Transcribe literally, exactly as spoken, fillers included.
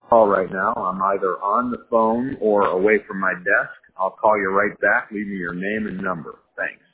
call right now. I'm either on the phone or away from my desk. I'll call you right back. Leave me your name and number. Thanks.